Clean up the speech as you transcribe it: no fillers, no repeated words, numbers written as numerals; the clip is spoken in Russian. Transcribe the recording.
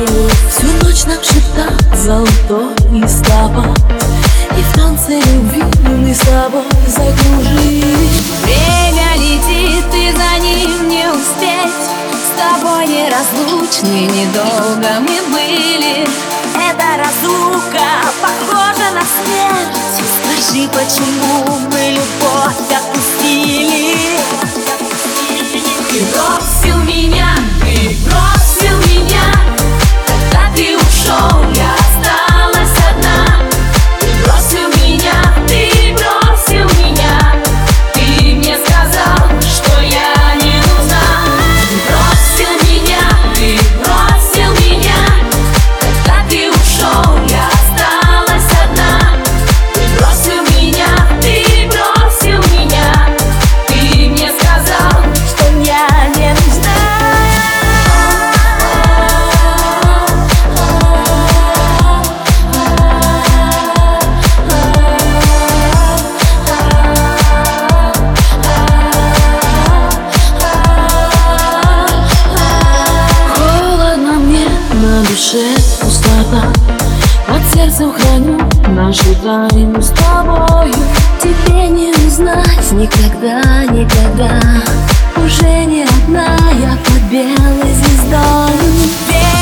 Всю ночь нам шептал золотой листопад, и в танце любви мы с тобой закружили. Время летит, и за ним не успеть. С тобой неразлучны, недолго мы были. Эта разлука похожа на смерть. Скажи, почему мы любовь отпустили? Ты бросил меня, ты бросил меня. Когда ты ушел, я осталась одна. Ты бросил меня, ты бросил меня. Ты мне сказал, что я не нужна. Ты бросил меня, ты бросил меня. Когда ты ушел, я осталась одна. Ты бросил меня, ты бросил меня. Ты мне сказал, что я не нужна. Холодно мне, на душе пустота, под сердцем храню нашу тайну с тобою. Тебе не узнать никогда, никогда. Уже не одна я под белой звездой.